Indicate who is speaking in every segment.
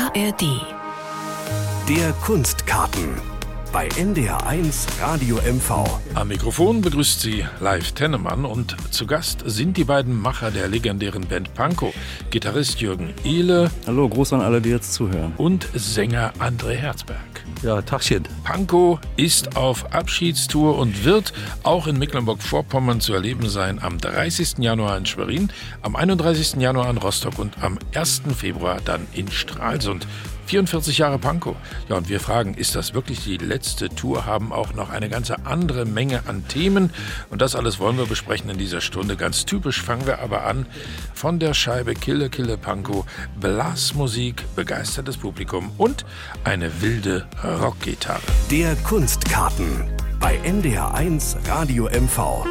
Speaker 1: ARD.
Speaker 2: Der Kunstkarten bei NDR1 Radio MV.
Speaker 3: Am Mikrofon begrüßt sie Leif Tennemann und zu Gast sind die beiden Macher der legendären Band Pankow, Gitarrist Jürgen Ehle.
Speaker 4: Hallo, Gruß an alle, die jetzt zuhören.
Speaker 3: Und Sänger André Herzberg.
Speaker 4: Ja, Tagchen.
Speaker 3: Pankow ist auf Abschiedstour und wird auch in Mecklenburg-Vorpommern zu erleben sein am 30. Januar in Schwerin, am 31. Januar in Rostock und am 1. Februar dann in Stralsund. 44 Jahre Pankow. Ja, und wir fragen, ist das wirklich die letzte Tour? Haben auch noch eine ganze andere Menge an Themen. Und das alles wollen wir besprechen in dieser Stunde. Ganz typisch fangen wir aber an von der Scheibe Kille Kille Pankow. Blasmusik, begeistertes Publikum und eine wilde Rockgitarre.
Speaker 2: Der Kunstkarten bei NDR1 Radio MV.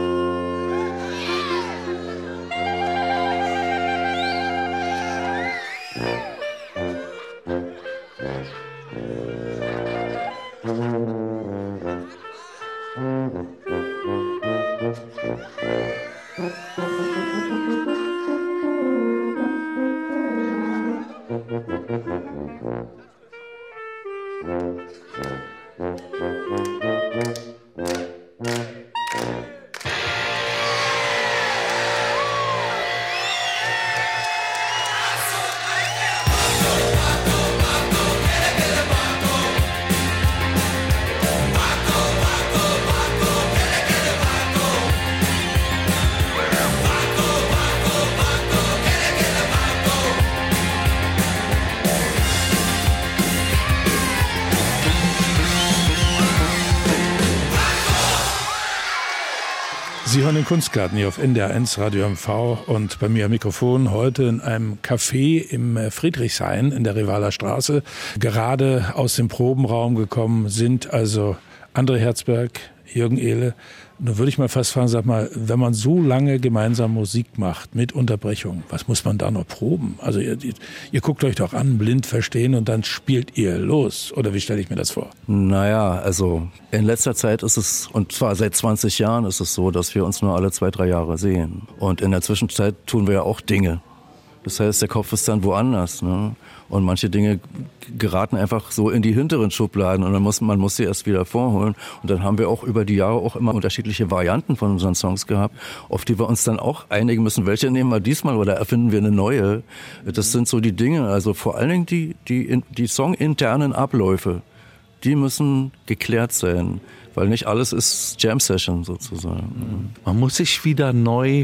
Speaker 3: Sie hören den Kunstgarten hier auf NDR1 Radio MV und bei mir am Mikrofon heute in einem Café im Friedrichshain in der Rivaler Straße. Gerade aus dem Probenraum gekommen sind also André Herzberg, Jürgen Ehle. Nun würde ich mal fast fragen, sag mal, wenn man so lange gemeinsam Musik macht, mit Unterbrechung, was muss man da noch proben? Also ihr guckt euch doch an, blind verstehen und dann spielt ihr los. Oder wie stelle ich mir das vor?
Speaker 4: Naja, also in letzter Zeit ist es, und zwar seit 20 Jahren ist es so, dass wir uns nur alle 2-3 Jahre sehen. Und in der Zwischenzeit tun wir ja auch Dinge. Das heißt, der Kopf ist dann woanders, ne? Und manche Dinge geraten einfach so in die hinteren Schubladen und man muss sie erst wieder vorholen. Und dann haben wir auch über die Jahre auch immer unterschiedliche Varianten von unseren Songs gehabt, auf die wir uns dann auch einigen müssen. Welche nehmen wir diesmal oder erfinden wir eine neue? Das sind so die Dinge, also vor allen Dingen die songinternen Abläufe, die müssen geklärt sein. Weil nicht alles ist Jam-Session sozusagen.
Speaker 5: Man muss sich wieder neu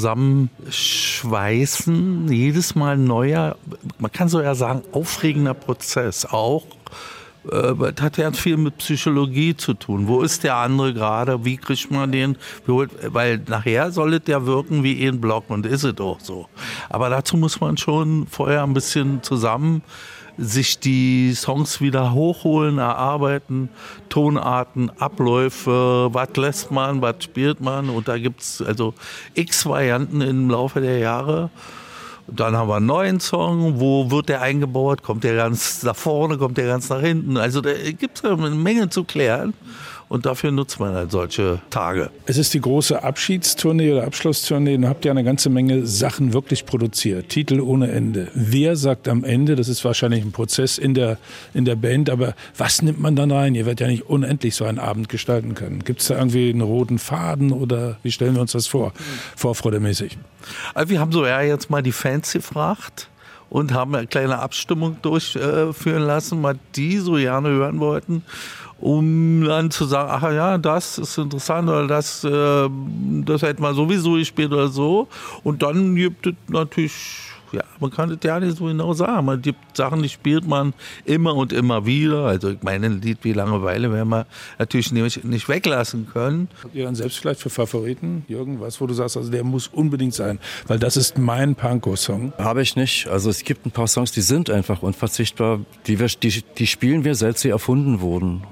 Speaker 5: zusammenschweißen, jedes Mal neuer, man kann so ja sagen, aufregender Prozess. Auch das hat ja viel mit Psychologie zu tun. Wo ist der andere gerade? Wie kriegt man den? Weil nachher soll es ja wirken wie ein Block und ist es auch so. Aber dazu muss man schon vorher ein bisschen zusammen sich die Songs wieder hochholen, erarbeiten, Tonarten, Abläufe, was lässt man, was spielt man. Und da gibt's also x Varianten im Laufe der Jahre. Dann haben wir einen neuen Song, wo wird der eingebaut, kommt der ganz nach vorne, kommt der ganz nach hinten. Also da gibt's eine Menge zu klären. Und dafür nutzt man halt solche Tage.
Speaker 3: Es ist die große Abschiedstournee oder Abschlusstournee. Ihr habt ja eine ganze Menge Sachen wirklich produziert. Titel ohne Ende. Wer sagt am Ende, das ist wahrscheinlich ein Prozess in der Band, aber was nimmt man dann rein? Ihr werdet ja nicht unendlich so einen Abend gestalten können. Gibt es da irgendwie einen roten Faden oder wie stellen wir uns das vor? Vorfreudemäßig.
Speaker 5: Also wir haben so ja jetzt mal die Fans gefragt und haben eine kleine Abstimmung durchführen lassen, was die so gerne hören wollten. Um dann zu sagen, ach ja, das ist interessant oder das hätten wir sowieso gespielt oder so. Und dann gibt es natürlich, ja, man kann das ja nicht so genau sagen. Man gibt Sachen, die spielt man immer und immer wieder. Also ich meine, ein Lied wie Langeweile werden wir natürlich nicht weglassen können.
Speaker 3: Habt ihr dann selbst vielleicht für Favoriten, Jürgen, was, wo du sagst, also der muss unbedingt sein, weil das ist mein Pankow-Song?
Speaker 4: Habe ich nicht. Also es gibt ein paar Songs, die sind einfach unverzichtbar. Die spielen wir, seit sie erfunden wurden. Und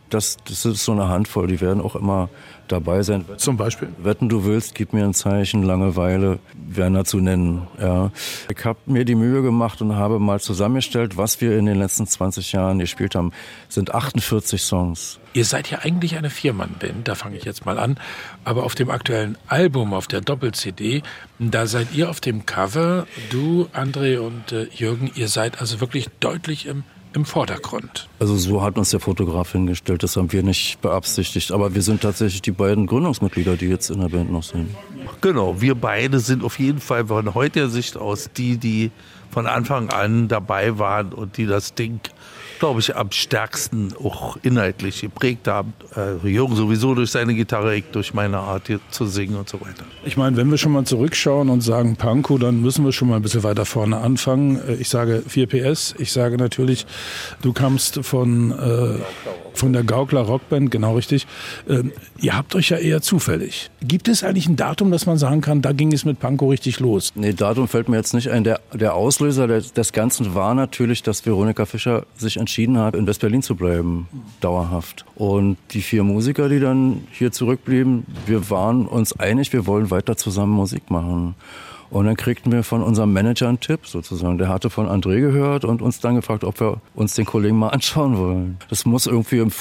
Speaker 4: das ist so eine Handvoll, die werden auch immer dabei sein.
Speaker 1: Zum Beispiel?
Speaker 4: Wetten, du willst, gib mir ein Zeichen, Langeweile, Werner zu nennen. Ja. Ich habe mir die Mühe gemacht und habe mal zusammengestellt, was wir in den letzten 20 Jahren gespielt haben. Das sind 48 Songs.
Speaker 3: Ihr seid ja eigentlich eine Viermann-Band, da fange ich jetzt mal an. Aber auf dem aktuellen Album, auf der Doppel-CD, da seid ihr auf dem Cover, du, André und Jürgen, ihr seid also wirklich deutlich im Vordergrund.
Speaker 4: Also so hat uns der Fotograf hingestellt, das haben wir nicht beabsichtigt. Aber wir sind tatsächlich die beiden Gründungsmitglieder, die jetzt in der Band noch sind.
Speaker 5: Genau, wir beide sind auf jeden Fall von heutiger Sicht aus die von Anfang an dabei waren und die das Ding, glaube ich, am stärksten auch inhaltlich geprägt haben. Jürgen sowieso durch seine Gitarre, ich durch meine Art hier zu singen und so weiter.
Speaker 1: Ich meine, wenn wir schon mal zurückschauen und sagen Pankow, dann müssen wir schon mal ein bisschen weiter vorne anfangen. Ich sage 4PS, ich sage natürlich, du kamst von der Gaukler Rockband, genau richtig. Ihr habt euch ja eher zufällig. Gibt es eigentlich ein Datum, dass man sagen kann, da ging es mit Pankow richtig los?
Speaker 4: Nee, Datum fällt mir jetzt nicht ein. Der Auslöser des Ganzen war natürlich, dass Veronika Fischer sich entschieden hat, in West-Berlin zu bleiben, dauerhaft. Und die 4 Musiker, die dann hier zurückblieben, wir waren uns einig, wir wollen weiter zusammen Musik machen. Und dann kriegten wir von unserem Manager einen Tipp sozusagen. Der hatte von André gehört und uns dann gefragt, ob wir uns den Kollegen mal anschauen wollen. Das muss irgendwie im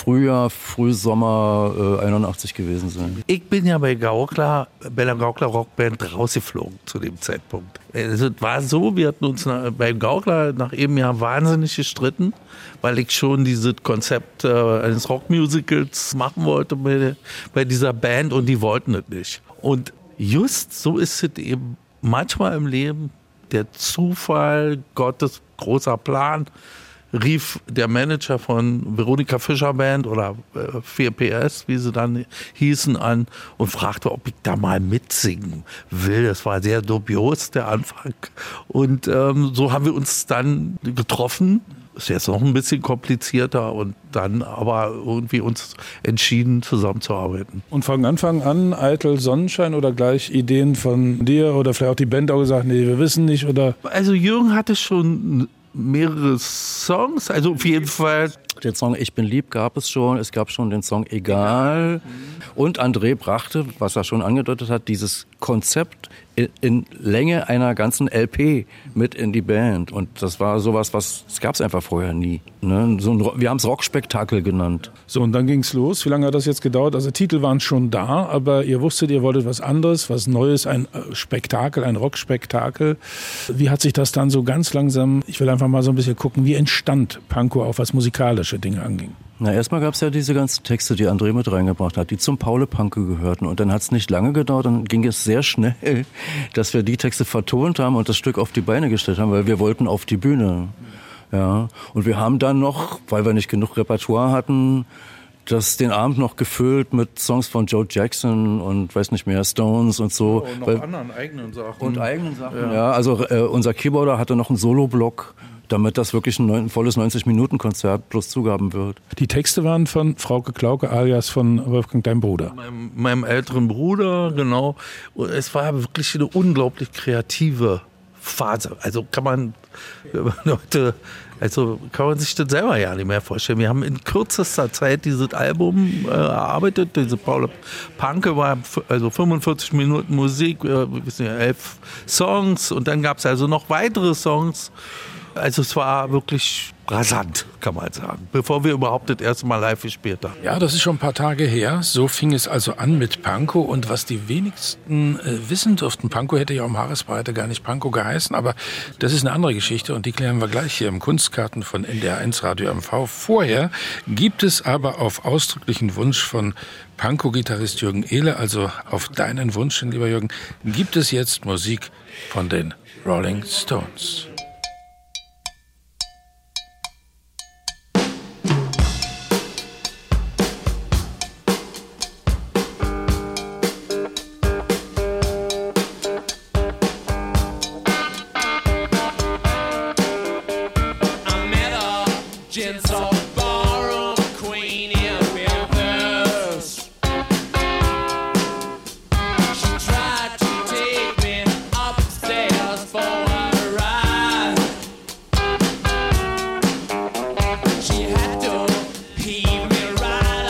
Speaker 4: Frühsommer 81 gewesen sein.
Speaker 5: Ich bin ja bei der Gaukler Rockband rausgeflogen zu dem Zeitpunkt. Es war so, wir hatten uns beim Gaukler nach eben Jahr wahnsinnig gestritten, weil ich schon dieses Konzept eines Rockmusicals machen wollte bei dieser Band und die wollten es nicht. Und just so ist es eben manchmal im Leben, der Zufall, Gottes großer Plan, rief der Manager von Veronika Fischer Band oder 4PS, wie sie dann hießen, an und fragte, ob ich da mal mitsingen will. Das war sehr dubios, der Anfang. Und so haben wir uns dann getroffen. Ist jetzt noch ein bisschen komplizierter und dann aber irgendwie uns entschieden, zusammenzuarbeiten.
Speaker 1: Und von Anfang an eitel Sonnenschein oder gleich Ideen von dir oder vielleicht auch die Band auch gesagt, nee, wir wissen nicht oder?
Speaker 5: Also Jürgen hatte schon mehrere Songs, also auf jeden Fall.
Speaker 4: Den Song Ich bin lieb gab es schon, es gab schon den Song Egal. Und André brachte, was er schon angedeutet hat, dieses Konzept in Länge einer ganzen LP mit in die Band. Und das war sowas, das gab es einfach vorher nie. Ne? Wir haben es Rockspektakel genannt.
Speaker 1: So, und dann ging's los. Wie lange hat das jetzt gedauert? Also Titel waren schon da, aber ihr wusstet, ihr wolltet was anderes, was Neues, ein Spektakel, ein Rockspektakel. Wie hat sich das dann so ganz langsam, ich will einfach mal so ein bisschen gucken, wie entstand Pankow auch, was musikalische Dinge anging?
Speaker 4: Na, erstmal gab es ja diese ganzen Texte, die André mit reingebracht hat, die zum Paule Pankow gehörten. Und dann hat es nicht lange gedauert, dann ging es sehr schnell, dass wir die Texte vertont haben und das Stück auf die Beine gestellt haben, weil wir wollten auf die Bühne. Ja. Und wir haben dann noch, weil wir nicht genug Repertoire hatten, den Abend noch gefüllt mit Songs von Joe Jackson und weiß nicht mehr, Stones und so.
Speaker 5: Und noch anderen eigenen Sachen.
Speaker 4: Und eigenen Sachen, ja. Also unser Keyboarder hatte noch einen Solo-Block, damit das wirklich ein volles 90-Minuten-Konzert plus Zugaben wird.
Speaker 1: Die Texte waren von Frauke Klauke alias von Wolfgang, deinem Bruder.
Speaker 5: Meinem älteren Bruder, genau. Und es war wirklich eine unglaublich kreative Phase. Also kann man sich das selber ja nicht mehr vorstellen. Wir haben in kürzester Zeit dieses Album erarbeitet. Diese Paule Pankow war also 45 Minuten Musik, 11 Songs und dann gab es also noch weitere Songs. Also es war wirklich rasant, kann man sagen, bevor wir überhaupt das erste Mal live gespielt haben.
Speaker 3: Ja, das ist schon ein paar Tage her. So fing es also an mit Pankow. Und was die wenigsten wissen durften, Pankow hätte ja um Haaresbreite gar nicht Pankow geheißen, aber das ist eine andere Geschichte und die klären wir gleich hier im Kunstkarten von NDR1 Radio MV. Vorher gibt es aber auf ausdrücklichen Wunsch von Pankow-Gitarrist Jürgen Ehle, also auf deinen Wunsch, lieber Jürgen, gibt es jetzt Musik von den Rolling Stones.
Speaker 6: She had to heave me right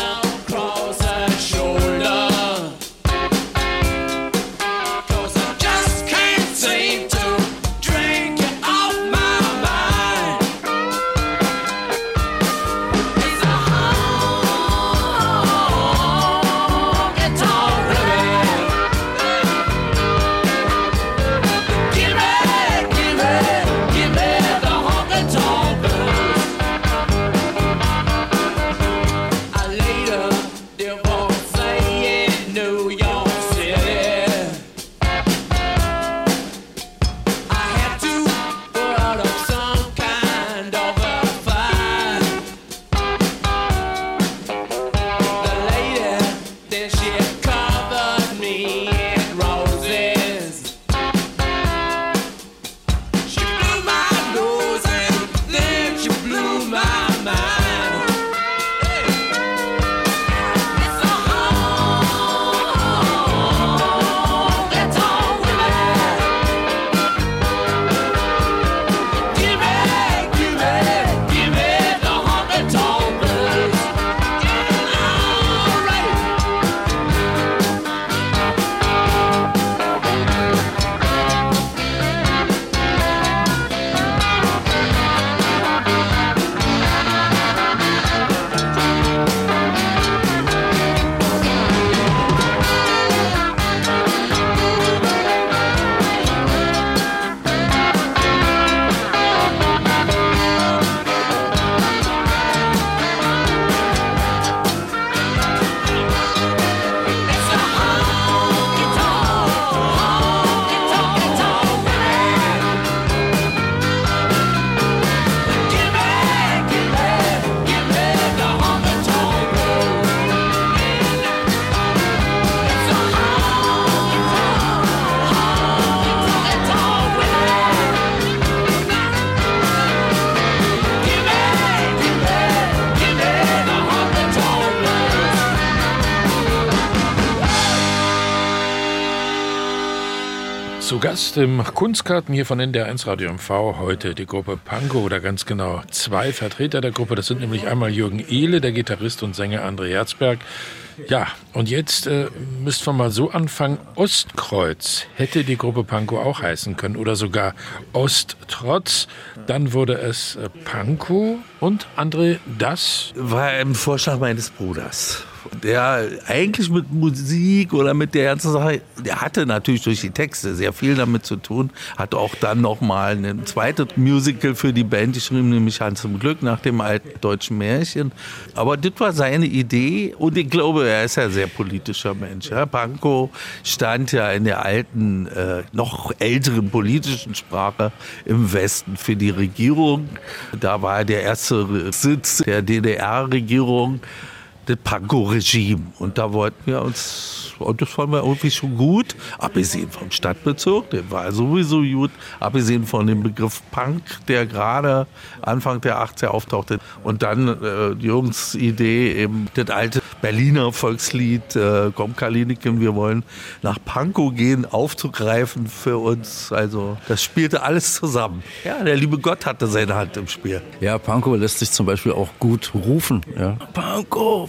Speaker 3: Zu Gast im Kunstkarten hier von NDR1 Radio MV heute die Gruppe Pankow oder ganz genau 2 Vertreter der Gruppe. Das sind nämlich einmal Jürgen Ehle, der Gitarrist und Sänger André Herzberg. Ja, und jetzt müssten wir mal so anfangen. Ostkreuz hätte die Gruppe Pankow auch heißen können oder sogar Osttrotz. Dann wurde es Pankow und André, das
Speaker 5: war ein Vorschlag meines Bruders. Der eigentlich mit Musik oder mit der ganzen Sache, der hatte natürlich durch die Texte sehr viel damit zu tun, hat auch dann nochmal ein zweites Musical für die Band geschrieben, nämlich Hans im Glück nach dem alten deutschen Märchen. Aber das war seine Idee und ich glaube, er ist ja ein sehr politischer Mensch. Ja. Pankow stand ja in der alten, noch älteren politischen Sprache im Westen für die Regierung. Da war der erste Sitz der DDR-Regierung das Pankow-Regime. Und da wollten wir uns, und das fanden wir irgendwie schon gut, abgesehen vom Stadtbezirk, der war sowieso gut, abgesehen von dem Begriff Punk, der gerade Anfang der 80er auftauchte. Und dann Jürgens Idee, eben das alte Berliner Volkslied, Komm Kaliniken, wir wollen nach Pankow gehen, aufzugreifen für uns. Also das spielte alles zusammen. Ja, der liebe Gott hatte seine Hand im Spiel.
Speaker 4: Ja, Pankow lässt sich zum Beispiel auch gut rufen. Ja. Pankow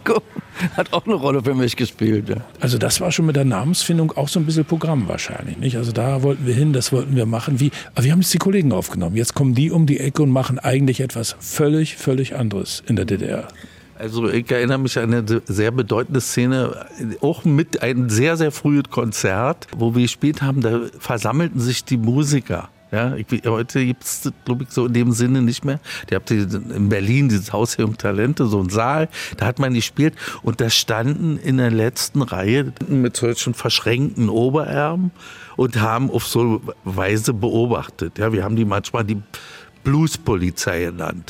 Speaker 4: hat auch eine Rolle für mich gespielt. Ja.
Speaker 1: Also das war schon mit der Namensfindung auch so ein bisschen Programm wahrscheinlich, nicht? Also da wollten wir hin, das wollten wir machen. Aber wir haben jetzt die Kollegen aufgenommen. Jetzt kommen die um die Ecke und machen eigentlich etwas völlig anderes in der DDR.
Speaker 5: Also ich erinnere mich an eine sehr bedeutende Szene, auch mit einem sehr, sehr frühen Konzert, wo wir gespielt haben, da versammelten sich die Musiker. Ja, heute gibt es, glaube ich, so in dem Sinne nicht mehr. Ihr habt in Berlin dieses Haus der jungen Talente, so ein Saal, da hat man gespielt und da standen in der letzten Reihe mit solchen verschränkten Oberarmen und haben auf so Weise beobachtet. Ja, wir haben die manchmal die Bluespolizei genannt.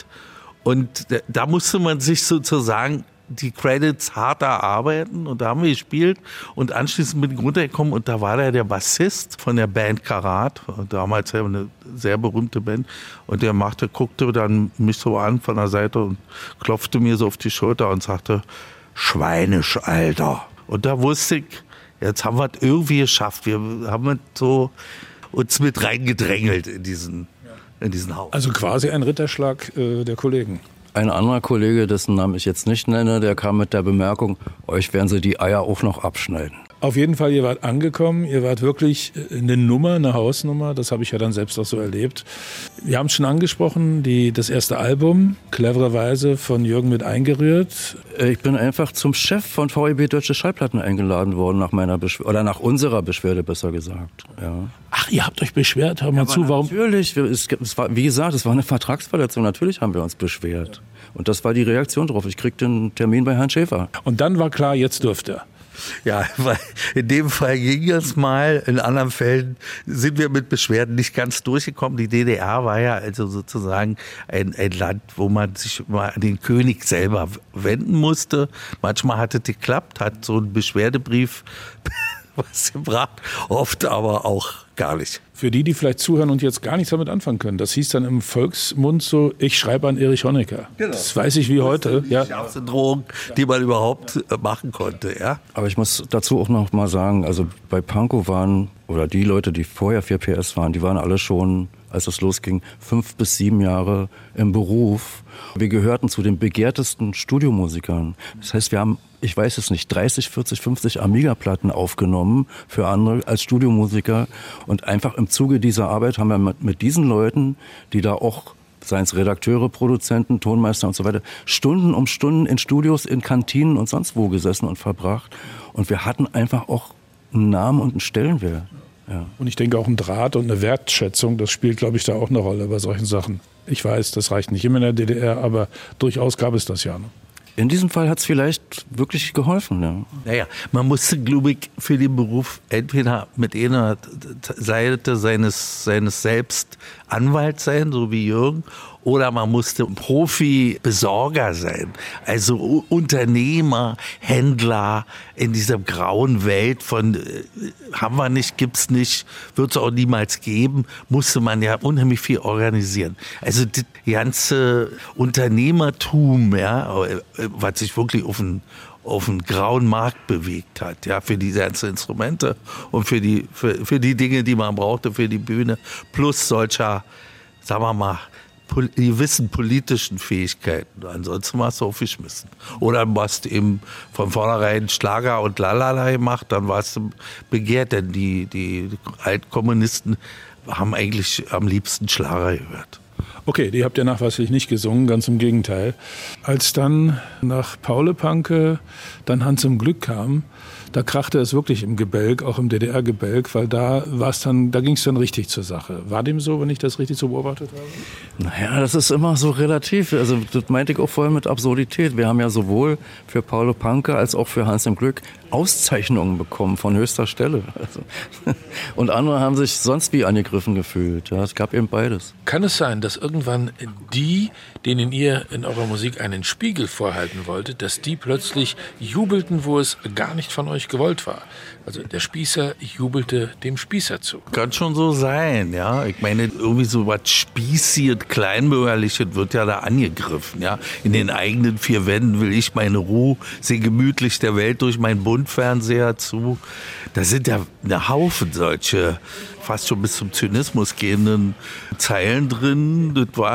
Speaker 5: Und da musste man sich sozusagen die Credits hart erarbeiten und da haben wir gespielt und anschließend bin ich runtergekommen und da war der Bassist von der Band Karat, damals eine sehr berühmte Band und der guckte dann mich so an von der Seite und klopfte mir so auf die Schulter und sagte, Schweinisch, Alter. Und da wusste ich, jetzt haben wir es irgendwie geschafft, wir haben so uns mit reingedrängelt in diesen Haus.
Speaker 1: Also quasi ein Ritterschlag der Kollegen.
Speaker 4: Ein anderer Kollege, dessen Namen ich jetzt nicht nenne, der kam mit der Bemerkung, euch werden sie die Eier auch noch abschneiden.
Speaker 1: Auf jeden Fall, ihr wart angekommen, ihr wart wirklich eine Nummer, eine Hausnummer, das habe ich ja dann selbst auch so erlebt. Wir haben es schon angesprochen, das erste Album, clevererweise von Jürgen mit eingerührt.
Speaker 4: Ich bin einfach zum Chef von VEB Deutsche Schallplatten eingeladen worden, nach unserer Beschwerde besser gesagt. Ja.
Speaker 1: Ach, ihr habt euch beschwert, hör mal zu, warum?
Speaker 4: Natürlich, es war, wie gesagt, es war eine Vertragsverletzung, natürlich haben wir uns beschwert. Und das war die Reaktion drauf, ich kriegte einen Termin bei Herrn Schäfer.
Speaker 1: Und dann war klar, jetzt dürft ihr.
Speaker 5: Ja, weil in dem Fall ging es mal, in anderen Fällen sind wir mit Beschwerden nicht ganz durchgekommen. Die DDR war ja also sozusagen ein Land, wo man sich mal an den König selber wenden musste. Manchmal hat es geklappt, hat so ein Beschwerdebrief was gebracht, oft aber auch gar nicht.
Speaker 1: Für die vielleicht zuhören und jetzt gar nichts damit anfangen können, das hieß dann im Volksmund so, ich schreibe an Erich Honecker. Genau. Das weiß ich wie heute.
Speaker 5: Die schärfste Drohung, die man überhaupt machen konnte. Ja.
Speaker 4: Aber ich muss dazu auch noch mal sagen, also bei Pankow waren, oder die Leute, die vorher 4PS waren, die waren alle schon, als es losging, 5 bis 7 Jahre im Beruf. Wir gehörten zu den begehrtesten Studiomusikern. Das heißt, wir haben, ich weiß es nicht, 30, 40, 50 Amiga-Platten aufgenommen für andere als Studiomusiker. Und einfach im Zuge dieser Arbeit haben wir mit diesen Leuten, die da auch, seien es Redakteure, Produzenten, Tonmeister und so weiter, Stunden um Stunden in Studios, in Kantinen und sonst wo gesessen und verbracht. Und wir hatten einfach auch einen Namen und einen Stellenwert. Ja.
Speaker 1: Und ich denke auch ein Draht und eine Wertschätzung, das spielt, glaube ich, da auch eine Rolle bei solchen Sachen. Ich weiß, das reicht nicht immer in der DDR, aber durchaus gab es das ja. Ne?
Speaker 4: In diesem Fall hat es vielleicht wirklich geholfen. Ja.
Speaker 5: Naja, man musste, glaube ich, für den Beruf entweder mit einer Seite seines Selbst Anwalt sein, so wie Jürgen, oder man musste Profi-Besorger sein. Also Unternehmer, Händler in dieser grauen Welt von haben wir nicht, gibt's nicht, wird es auch niemals geben, musste man ja unheimlich viel organisieren. Also das ganze Unternehmertum, ja, was sich wirklich auf auf einen grauen Markt bewegt hat, ja, für diese ganzen Instrumente und für die Dinge, die man brauchte für die Bühne, plus solcher, sagen wir mal, gewissen politischen Fähigkeiten. Ansonsten warst du aufgeschmissen. Oder du hast eben von vornherein Schlager und Lalala gemacht, dann warst du begehrt, denn die Altkommunisten haben eigentlich am liebsten Schlager gehört.
Speaker 1: Okay, die habt ihr nachweislich nicht gesungen, ganz im Gegenteil. Als dann nach Paule Panke dann Hans im Glück kam, da krachte es wirklich im Gebälk, auch im DDR-Gebälk, weil da ging es dann richtig zur Sache. War dem so, wenn ich das richtig so beobachtet habe?
Speaker 4: Naja, das ist immer so relativ. Also das meinte ich auch vorhin mit Absurdität. Wir haben ja sowohl für Paule Panke als auch für Hans im Glück Auszeichnungen bekommen von höchster Stelle. Also, und andere haben sich sonst wie angegriffen gefühlt. Ja, es gab eben beides.
Speaker 3: Kann es sein, dass irgendwann die, denen ihr in eurer Musik einen Spiegel vorhalten wolltet, dass die plötzlich jubelten, wo es gar nicht von euch gewollt war? Also der Spießer jubelte dem Spießer zu.
Speaker 5: Kann schon so sein, ja. Ich meine, irgendwie so was Spießiges, Kleinbürgerliches wird ja da angegriffen, ja. In den eigenen vier Wänden will ich meine Ruhe, sehe gemütlich der Welt durch meinen Buntfernseher zu. Da sind ja eine Haufen solche fast schon bis zum Zynismus gehenden Zeilen drin.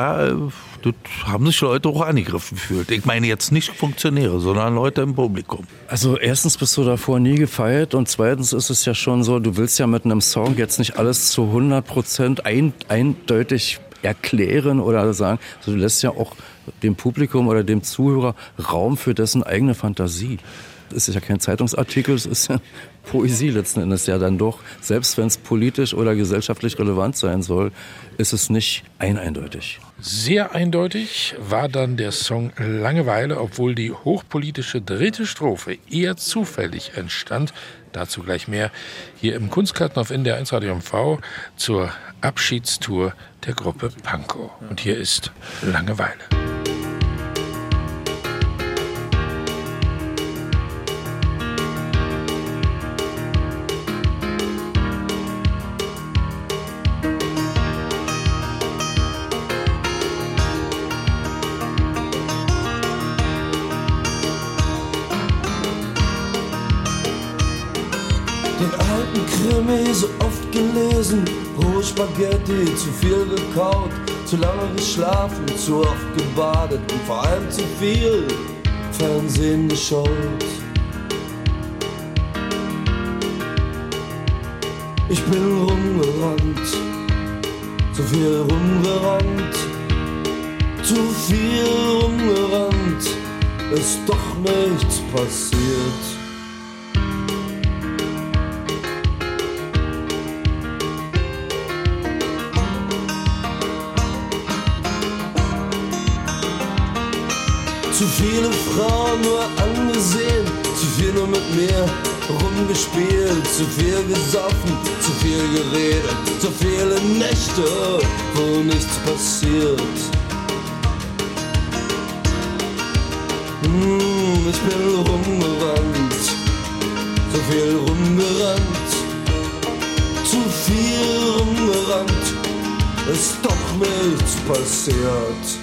Speaker 5: Das haben sich Leute auch angegriffen gefühlt. Ich meine jetzt nicht Funktionäre, sondern Leute im Publikum.
Speaker 4: Also erstens bist du davor nie gefeiert und zweitens ist es ja schon so, du willst ja mit einem Song jetzt nicht alles zu 100% eindeutig erklären oder sagen. Also du lässt ja auch dem Publikum oder dem Zuhörer Raum für dessen eigene Fantasie. Es ist ja kein Zeitungsartikel, es ist ja Poesie letzten Endes ja dann doch. Selbst wenn es politisch oder gesellschaftlich relevant sein soll, ist es nicht eindeutig.
Speaker 3: Sehr eindeutig war dann der Song Langeweile, obwohl die hochpolitische dritte Strophe eher zufällig entstand. Dazu gleich mehr hier im Kunstkarten auf NDR 1 Radio MV zur Abschiedstour der Gruppe Pankow. Und hier ist Langeweile.
Speaker 6: Krimi so oft gelesen, rohe Spaghetti, zu viel gekaut, zu lange geschlafen, zu oft gebadet und vor allem zu viel Fernsehen geschaut. Ich bin rumgerannt, zu viel rumgerannt, zu viel rumgerannt, ist doch nichts passiert. Zu viele Frauen nur angesehen, zu viel nur mit mir rumgespielt, zu viel gesoffen, zu viel geredet, zu viele Nächte, wo nichts passiert. Ich bin rumgerannt, zu viel rumgerannt, zu viel rumgerannt, ist doch nichts passiert.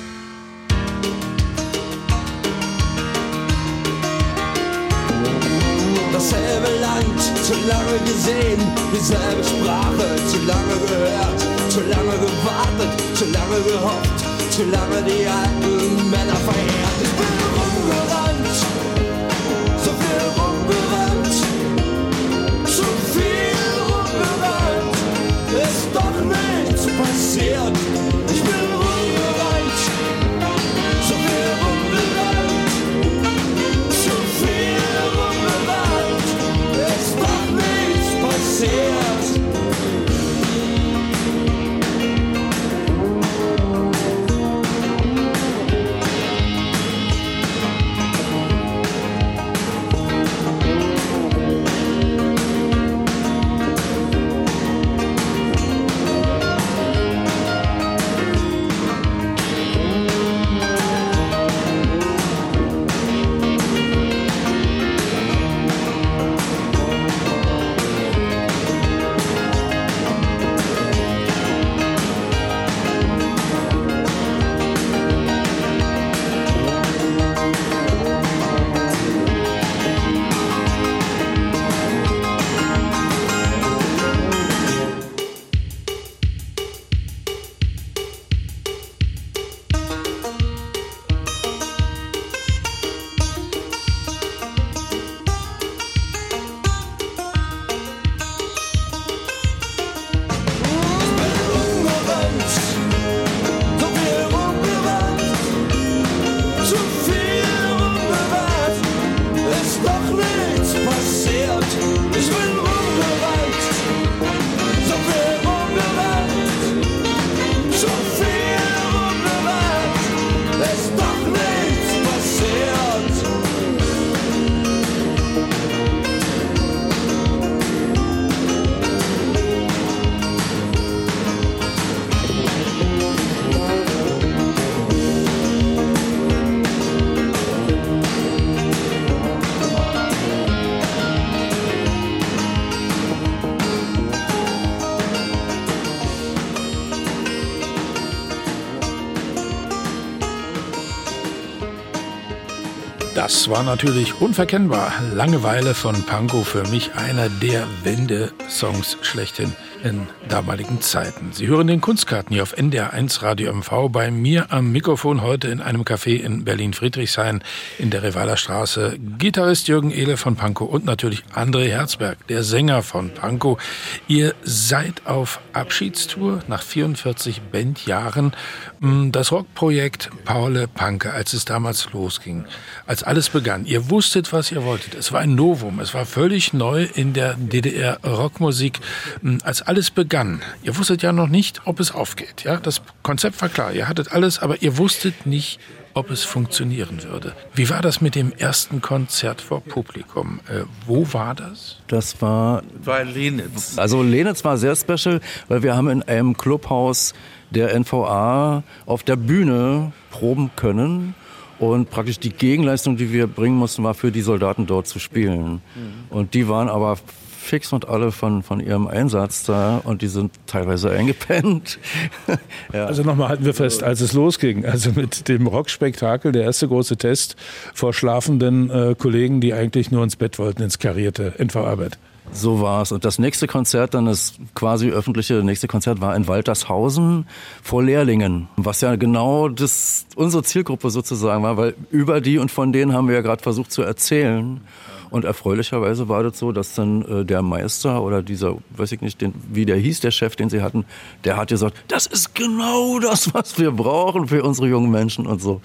Speaker 6: Dasselbe Land, zu lange gesehen, dieselbe Sprache, zu lange gehört, zu lange gewartet, zu lange gehofft, zu lange die alten Männer verehrt. Ich bin rumgerannt, so viel rumgerannt, zu viel rumgerannt, ist doch nichts passiert. Ich bin rumgerannt, so viel rumgerannt, zu viel rumgerannt, ist doch nichts passiert.
Speaker 3: Das war natürlich unverkennbar. Langeweile von Pankow, für mich einer der Wende-Songs schlechthin in damaligen Zeiten. Sie hören den Kunstkarten hier auf NDR 1 Radio MV. Bei mir am Mikrofon heute in einem Café in Berlin-Friedrichshain in der Revaler Straße Gitarrist Jürgen Ehle von Pankow und natürlich André Herzberg, der Sänger von Pankow. Ihr seid auf Abschiedstour nach 44 Bandjahren. Das Rockprojekt Paul Panke, als es damals losging, als alles begann. Ihr wusstet, was ihr wolltet. Es war ein Novum. Es war völlig neu in der DDR-Rockmusik. Als alles begann, ihr wusstet ja noch nicht, ob es aufgeht. Ja, das Konzept war klar. Ihr hattet alles, aber ihr wusstet nicht, ob es funktionieren würde. Wie war das mit dem ersten Konzert vor Publikum? Wo war das?
Speaker 4: Das war
Speaker 5: in Lenitz.
Speaker 4: Also Lenitz war sehr special, weil wir haben in einem Clubhaus der NVA auf der Bühne proben können. Und praktisch die Gegenleistung, die wir bringen mussten, war für die Soldaten dort zu spielen. Und die waren aber fix und alle von ihrem Einsatz da und die sind teilweise eingepennt.
Speaker 1: Ja. Also nochmal halten wir fest, als es losging, also mit dem Rockspektakel, der erste große Test vor schlafenden Kollegen, die eigentlich nur ins Bett wollten, ins karierte NVA-Bett.
Speaker 4: So war's. Und das nächste Konzert, dann das quasi öffentliche nächste Konzert war in Waltershausen vor Lehrlingen, was ja genau unsere Zielgruppe sozusagen war, weil über die und von denen haben wir ja gerade versucht zu erzählen. Und erfreulicherweise war das so, dass dann der Meister oder dieser, weiß ich nicht, wie der hieß, der Chef, den sie hatten, der hat gesagt, das ist genau das, was wir brauchen für unsere jungen Menschen und so.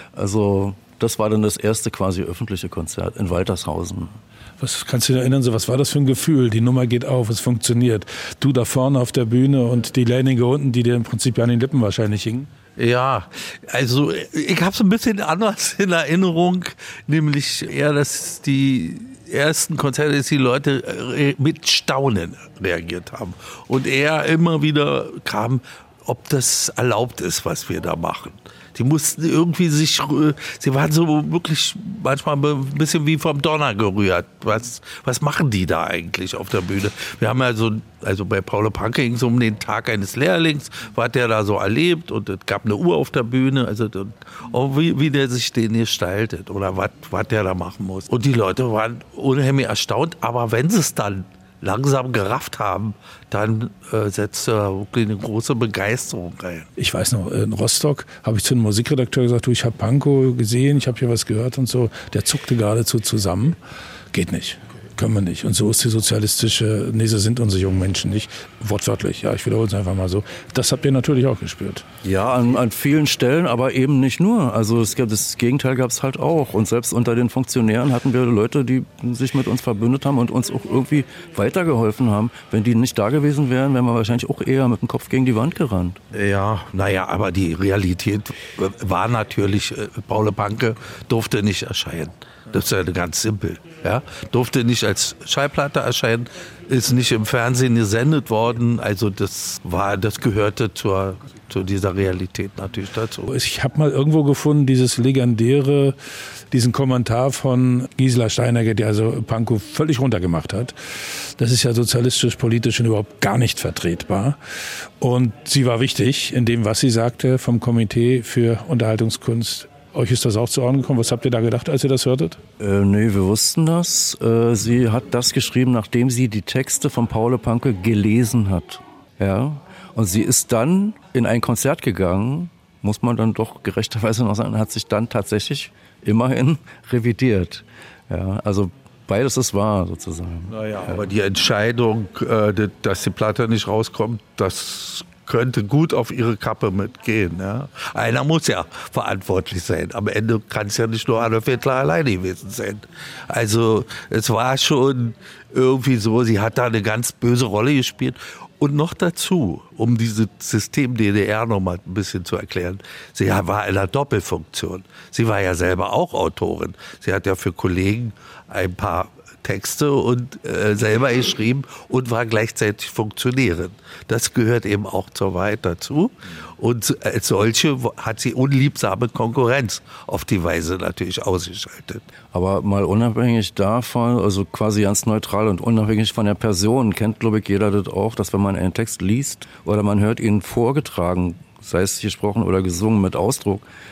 Speaker 4: Also das war dann das erste quasi öffentliche Konzert in Waltershausen.
Speaker 1: Was kannst du dich erinnern, was war das für ein Gefühl? Die Nummer geht auf, es funktioniert. Du da vorne auf der Bühne und die Lehrlinge unten, die dir im Prinzip an den Lippen wahrscheinlich hingen.
Speaker 5: Ja, also ich habe es ein bisschen anders in Erinnerung, nämlich eher, dass die ersten Konzerte, dass die Leute mit Staunen reagiert haben und eher immer wieder kam, ob das erlaubt ist, was wir da machen. Die mussten irgendwie sie waren so wirklich manchmal ein bisschen wie vom Donner gerührt. Was machen die da eigentlich auf der Bühne? Wir haben also bei Paul Panke ging es um den Tag eines Lehrlings, was der da so erlebt und es gab eine Uhr auf der Bühne, also wie der sich den gestaltet oder was der da machen muss. Und die Leute waren unheimlich erstaunt, aber wenn sie es dann langsam gerafft haben, dann setzte wirklich eine große Begeisterung ein.
Speaker 1: Ich weiß noch, in Rostock habe ich zu einem Musikredakteur gesagt, du, ich habe Pankow gesehen, ich habe hier was gehört und so. Der zuckte geradezu zusammen. Geht nicht. Können wir nicht. Und so ist die sozialistische, nee, so sind unsere jungen Menschen nicht. Wortwörtlich, ja, ich wiederhole es einfach mal so. Das habt ihr natürlich auch gespürt.
Speaker 4: Ja, an vielen Stellen, aber eben nicht nur. Also das Gegenteil gab es halt auch. Und selbst unter den Funktionären hatten wir Leute, die sich mit uns verbündet haben und uns auch irgendwie weitergeholfen haben. Wenn die nicht da gewesen wären, wären wir wahrscheinlich auch eher mit dem Kopf gegen die Wand gerannt.
Speaker 5: Ja, naja, aber die Realität war natürlich, Paul Panke durfte nicht erscheinen. Das ist ja ganz simpel. Ja? Durfte nicht als Schallplatte erscheinen, ist nicht im Fernsehen gesendet worden. Also das gehörte zu dieser Realität natürlich dazu.
Speaker 1: Ich habe mal irgendwo gefunden, diesen Kommentar von Gisela Steinecke, die also Pankow völlig runtergemacht hat. Das ist ja sozialistisch, politisch und überhaupt gar nicht vertretbar. Und sie war wichtig in dem, was sie sagte vom Komitee für Unterhaltungskunst. Euch ist das auch zu Ohren gekommen. Was habt ihr da gedacht, als ihr das hörtet?
Speaker 4: Nee, wir wussten das. Sie hat das geschrieben, nachdem sie die Texte von Paul Panke gelesen hat. Ja. Und sie ist dann in ein Konzert gegangen, muss man dann doch gerechterweise noch sagen, hat sich dann tatsächlich immerhin revidiert. Ja, also beides ist wahr sozusagen.
Speaker 5: Naja, aber die Entscheidung, dass die Platte nicht rauskommt, das könnte gut auf ihre Kappe mitgehen. Ja. Einer muss ja verantwortlich sein. Am Ende kann es ja nicht nur Adolf Hitler alleine gewesen sein. Also es war schon irgendwie so, sie hat da eine ganz böse Rolle gespielt. Und noch dazu, um dieses System DDR noch mal ein bisschen zu erklären, sie war in einer Doppelfunktion. Sie war ja selber auch Autorin. Sie hat ja für Kollegen ein paar Texte und selber geschrieben und war gleichzeitig Funktionärin. Das gehört eben auch zur Wahrheit dazu. Und als solche hat sie unliebsame Konkurrenz auf die Weise natürlich ausgeschaltet.
Speaker 4: Aber mal unabhängig davon, also quasi ganz neutral und unabhängig von der Person, kennt, glaube ich, jeder das auch, dass wenn man einen Text liest oder man hört ihn vorgetragen, sei es gesprochen oder gesungen mit Ausdruck,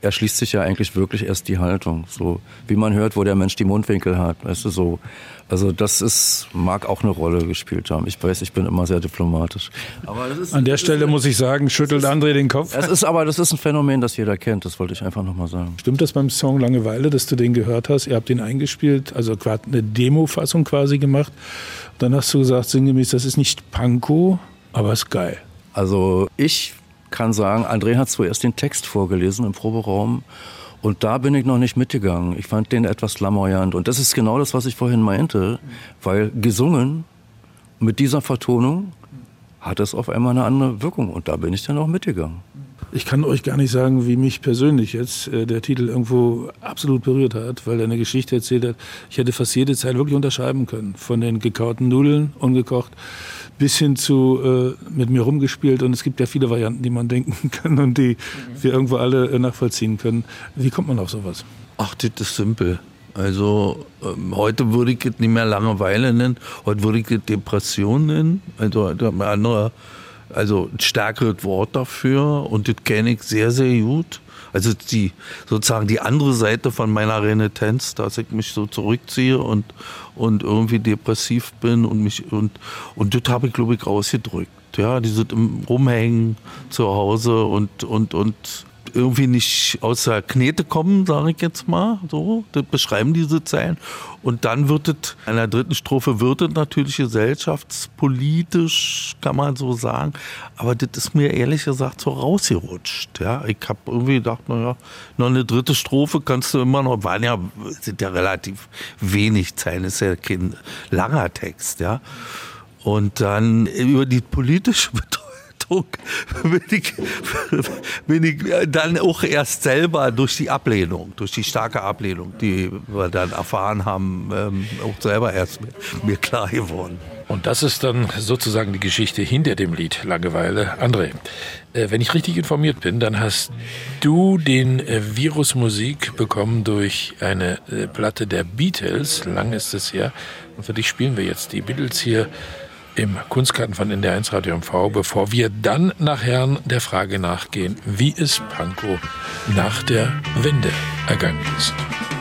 Speaker 4: erschließt sich ja eigentlich wirklich erst die Haltung. So wie man hört, wo der Mensch die Mundwinkel hat, weißt du, so. Also mag auch eine Rolle gespielt haben. Ich weiß, ich bin immer sehr diplomatisch. Aber
Speaker 1: an der Stelle muss ich sagen, schüttelt André den Kopf.
Speaker 4: Das ist ein Phänomen, das jeder kennt. Das wollte ich einfach nochmal sagen.
Speaker 1: Stimmt das beim Song Langeweile, dass du den gehört hast? Ihr habt den eingespielt, also gerade eine Demo-Fassung quasi gemacht. Dann hast du gesagt, sinngemäß, das ist nicht Pankow, aber ist geil.
Speaker 4: Also ich kann sagen, André hat zuerst den Text vorgelesen im Proberaum. Und da bin ich noch nicht mitgegangen. Ich fand den etwas lamoyant. Und das ist genau das, was ich vorhin meinte. Weil gesungen mit dieser Vertonung hat es auf einmal eine andere Wirkung. Und da bin ich dann auch mitgegangen.
Speaker 1: Ich kann euch gar nicht sagen, wie mich persönlich jetzt der Titel irgendwo absolut berührt hat, weil er eine Geschichte erzählt hat. Ich hätte fast jede Zeit wirklich unterschreiben können. Von den gekauten Nudeln, ungekocht, bis hin zu mit mir rumgespielt. Und es gibt ja viele Varianten, die man denken kann und die wir irgendwo alle nachvollziehen können. Wie kommt man auf sowas?
Speaker 5: Ach, das ist simpel. Also heute würde ich es nicht mehr Langeweile nennen, heute würde ich es Depression nennen. Also ein stärkeres Wort dafür und das kenne ich sehr, sehr gut. Also sozusagen die andere Seite von meiner Renitenz, dass ich mich so zurückziehe und irgendwie depressiv bin und das habe ich, glaube ich, rausgedrückt. Ja, dieses Rumhängen zu Hause und irgendwie nicht aus der Knete kommen, sage ich jetzt mal, so, das beschreiben diese Zeilen. Und dann wird es, in der dritten Strophe wird es natürlich gesellschaftspolitisch, kann man so sagen, aber das ist mir ehrlich gesagt so rausgerutscht, ja. Ich habe irgendwie gedacht, naja, noch eine dritte Strophe kannst du immer noch, sind ja relativ wenig Zeilen, ist ja kein langer Text, ja. Und dann über die politische Bedeutung bin ich dann auch erst selber durch die starke Ablehnung, die wir dann erfahren haben, auch selber erst mir klar geworden.
Speaker 3: Und das ist dann sozusagen die Geschichte hinter dem Lied Langeweile. André, wenn ich richtig informiert bin, dann hast du den Virus Musik bekommen durch eine Platte der Beatles. Lang ist es her. Und für dich spielen wir jetzt die Beatles hier im Kunstkarten von NDR 1 Radio MV, bevor wir dann nachher der Frage nachgehen, wie es Pankow nach der Wende ergangen ist.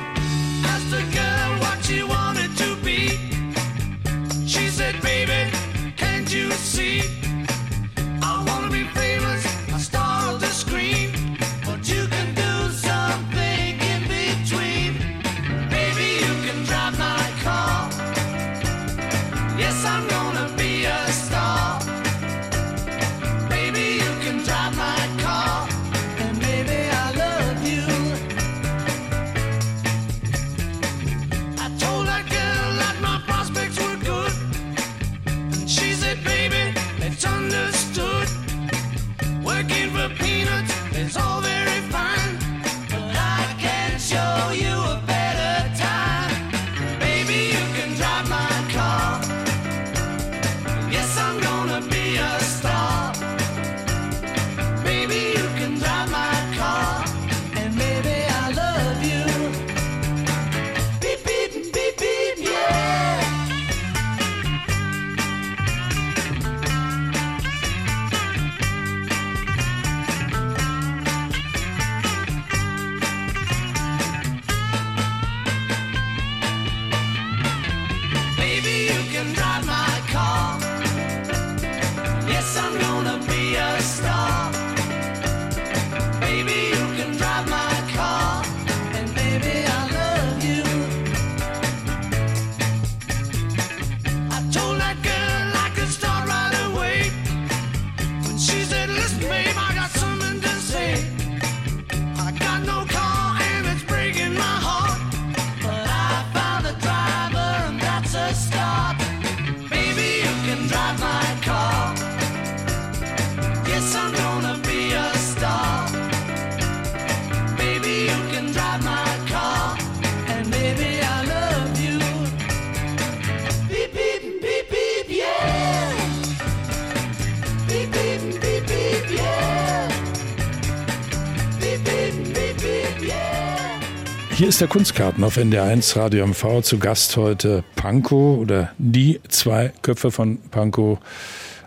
Speaker 1: Hier ist der Kunstkarten auf NDR 1 Radio MV. Zu Gast heute Pankow oder die zwei Köpfe von Pankow.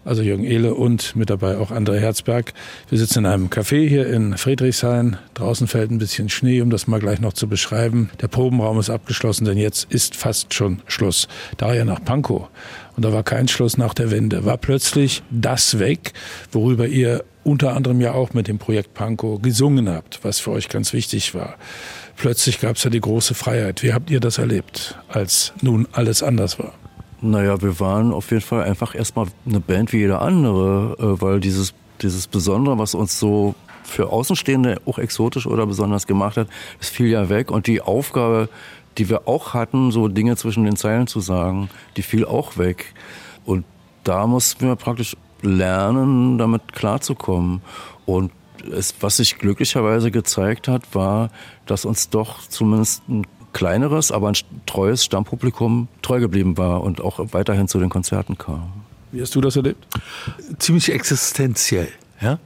Speaker 1: also Jürgen Ehle und mit dabei auch André Herzberg. Wir sitzen in einem Café hier in Friedrichshain. Draußen fällt ein bisschen Schnee, um das mal gleich noch zu beschreiben. Der Probenraum ist abgeschlossen, denn jetzt ist fast schon Schluss. Daher nach Pankow. Und da war kein Schluss nach der Wende. War plötzlich das weg, worüber ihr unter anderem ja auch mit dem Projekt Pankow gesungen habt, was für euch ganz wichtig war. Plötzlich gab es ja die große Freiheit. Wie habt ihr das erlebt, als nun alles anders war?
Speaker 4: Naja, wir waren auf jeden Fall einfach erstmal eine Band wie jeder andere, weil dieses Besondere, was uns so für Außenstehende auch exotisch oder besonders gemacht hat, das fiel ja weg. Und die Aufgabe, die wir auch hatten, so Dinge zwischen den Zeilen zu sagen, die fiel auch weg. Und da mussten wir praktisch lernen, damit klarzukommen. Und was sich glücklicherweise gezeigt hat, war, dass uns doch zumindest ein kleineres, aber ein treues Stammpublikum treu geblieben war und auch weiterhin zu den Konzerten kam.
Speaker 1: Wie hast du das erlebt?
Speaker 5: Ziemlich existenziell, ja.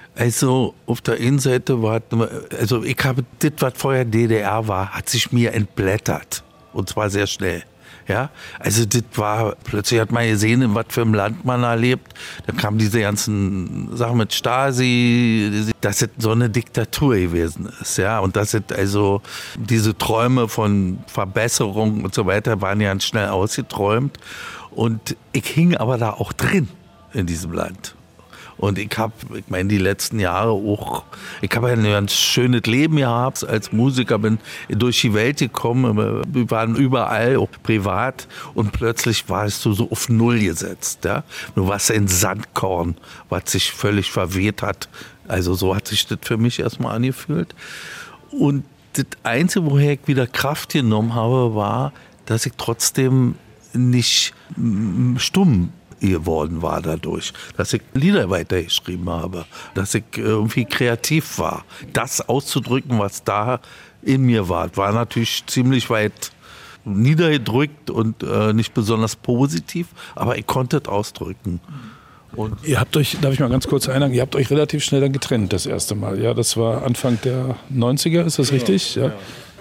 Speaker 5: Also auf der einen Seite war, also ich habe das, was vorher DDR war, hat sich mir entblättert. Und zwar sehr schnell. Ja, also das war, plötzlich hat man gesehen, in was für einem Land man erlebt. Da kamen diese ganzen Sachen mit Stasi, dass es so eine Diktatur gewesen ist. Ja, und dass es also diese Träume von Verbesserung und so weiter waren ja ganz schnell ausgeträumt. Und ich hing aber da auch drin in diesem Land. Und ich meine, die letzten Jahre auch, ich habe ein ganz schönes Leben gehabt als Musiker, bin durch die Welt gekommen, wir waren überall, auch privat, und plötzlich warst du so auf Null gesetzt. Ja? Du warst ein Sandkorn, was sich völlig verweht hat. Also so hat sich das für mich erstmal angefühlt. Und das Einzige, woher ich wieder Kraft genommen habe, war, dass ich trotzdem nicht stumm geworden war dadurch, dass ich Lieder weitergeschrieben habe, dass ich irgendwie kreativ war. Das auszudrücken, was da in mir war natürlich ziemlich weit niedergedrückt und nicht besonders positiv, aber ich konnte es ausdrücken. Und
Speaker 1: ihr habt euch, darf ich mal ganz kurz einhaken, ihr habt euch relativ schnell dann getrennt das erste Mal. Ja, das war Anfang der 90er, ist das richtig? Ja.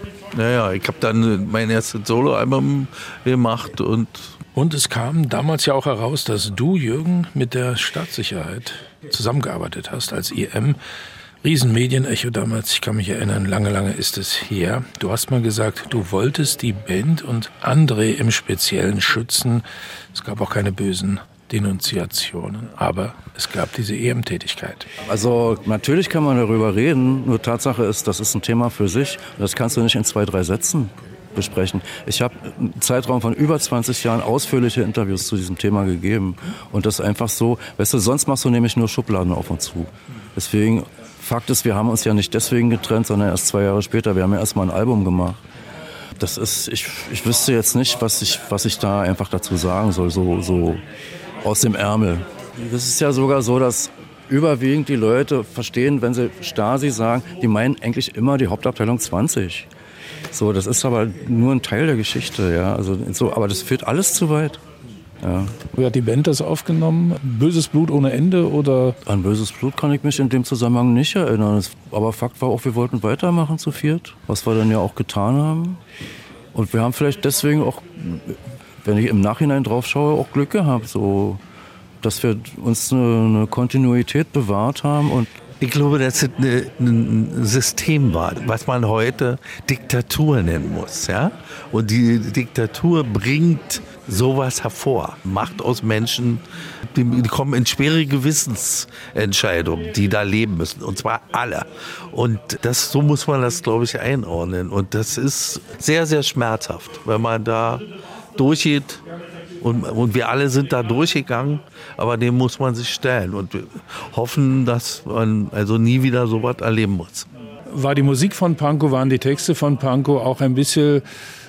Speaker 5: Naja, ich habe dann mein erstes Soloalbum gemacht
Speaker 3: und es kam damals ja auch heraus, dass du, Jürgen, mit der Staatssicherheit zusammengearbeitet hast als IM. Riesenmedienecho damals, ich kann mich erinnern, lange ist es her. Du hast mal gesagt, du wolltest die Band und André im Speziellen schützen. Es gab auch keine bösen Denunziationen, aber es gab diese EM-Tätigkeit.
Speaker 4: Also natürlich kann man darüber reden, nur Tatsache ist, das ist ein Thema für sich. Das kannst du nicht in 2, 3 Sätzen besprechen. Ich habe einen Zeitraum von über 20 Jahren ausführliche Interviews zu diesem Thema gegeben. Und das ist einfach so, weißt du, sonst machst du nämlich nur Schubladen auf und zu. Deswegen, Fakt ist, wir haben uns ja nicht deswegen getrennt, sondern erst 2 Jahre später. Wir haben ja erstmal ein Album gemacht. Das ist, ich wüsste jetzt nicht, was ich da einfach dazu sagen soll, so aus dem Ärmel. Das ist ja sogar so, dass überwiegend die Leute verstehen, wenn sie Stasi sagen, die meinen eigentlich immer die Hauptabteilung 20. So, das ist aber nur ein Teil der Geschichte, ja. Also so, aber das führt alles zu weit. Ja.
Speaker 1: Wie hat die Band das aufgenommen? Böses Blut ohne Ende oder?
Speaker 4: An böses Blut kann ich mich in dem Zusammenhang nicht erinnern. Aber Fakt war auch, wir wollten weitermachen zu viert, was wir dann ja auch getan haben. Und wir haben vielleicht deswegen auch, wenn ich im Nachhinein drauf schaue, auch Glück gehabt, so, dass wir uns eine Kontinuität bewahrt haben. Und
Speaker 5: ich glaube, dass es ein System war, was man heute Diktatur nennen muss. Ja? Und die Diktatur bringt sowas hervor, macht aus Menschen, die kommen in schwere Gewissensentscheidungen, die da leben müssen, und zwar alle. Und so muss man das, glaube ich, einordnen. Und das ist sehr, sehr schmerzhaft, wenn man da durchgeht. Und wir alle sind da durchgegangen, aber dem muss man sich stellen und hoffen, dass man also nie wieder so was erleben muss.
Speaker 1: War die Musik von Pankow, waren die Texte von Pankow auch ein bisschen